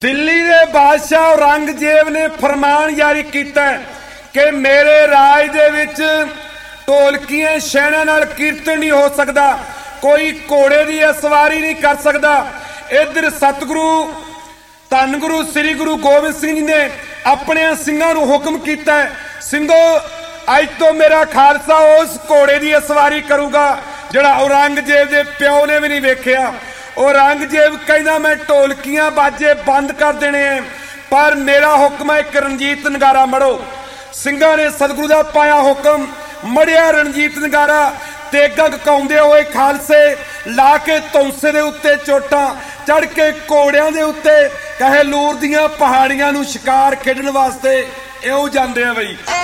दिल्ली के बादशाह औरंगजेब ने फरमान जारी किया कि मेरे राज दे विच ढोलकियां शैना नाल कीर्तन नहीं हो सकता, कोई घोड़े की सवारी नहीं कर सकता। इधर सतगुरु धन गुरु श्री गुरु गोबिंद सिंह जी ने अपने सिंघां नूं हुक्म किया, सिंघो अज तो मेरा खालसा उस घोड़े की सवारी करूगा जिहड़ा औरंगजेब के प्यो ने भी नहीं वेखिया। औरंगजेब कहना मैं ढोलकियां बाजे बंद कर देने हैं, पर मेरा हुक्म है एक रणजीत नगारा मड़ो। सिंघां ने सतगुरु का पाया हुक्म, मड़िया रणजीत नगारा, तेगा गकाउंदे हुए खालसे ला के तौंसे दे उत्ते चोटां चढ़ के घोड़ियां दे उत्ते कहे लूर दियां पहाड़ियां नूं शिकार खेडण वास्ते इउं जांदे आ बई।